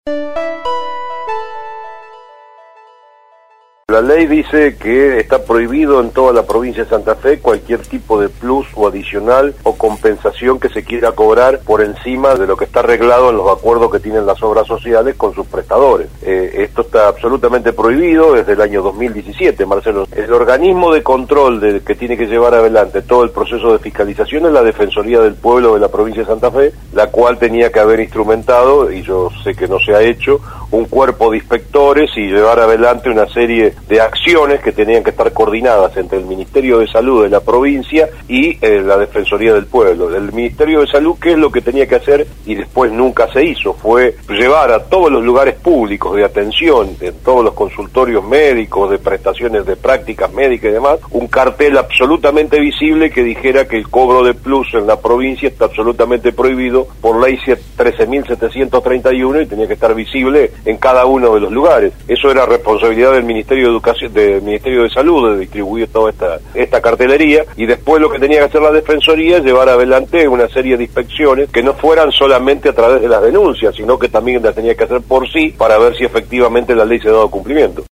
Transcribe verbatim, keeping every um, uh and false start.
La ley dice que está prohibido en toda la provincia de Santa Fe cualquier tipo de plus o adicional o compensación que se quiera cobrar por encima de lo que está arreglado en los acuerdos que tienen las obras sociales con sus prestadores. Eh, esto está absolutamente prohibido desde el año dos mil diecisiete, Marcelo. El organismo de control de, que tiene que llevar adelante todo el proceso de fiscalización es la Defensoría del Pueblo de la provincia de Santa Fe, la cual tenía que haber instrumentado, y yo sé que no se ha hecho, un cuerpo de inspectores y llevar adelante una serie de acciones que tenían que estar coordinadas entre el Ministerio de Salud de la provincia y eh, la Defensoría del Pueblo. El Ministerio de Salud, ¿qué es lo que tenía que hacer? Y después nunca se hizo, fue llevar a todos los lugares públicos de atención, en todos los consultorios médicos, de prestaciones de prácticas médicas y demás, un cartel absolutamente visible que dijera que el cobro de plus en la provincia está absolutamente prohibido por ley trece mil setecientos treinta y uno y tenía que estar visible en cada uno de los lugares. Eso era responsabilidad del Ministerio de Educación, del Ministerio de Salud, de distribuir toda esta, esta cartelería, y después lo que tenía que hacer la Defensoría es llevar adelante una serie de inspecciones que no fueran solamente a través de las denuncias, sino que también las tenía que hacer por sí para ver si efectivamente la ley se ha dado cumplimiento.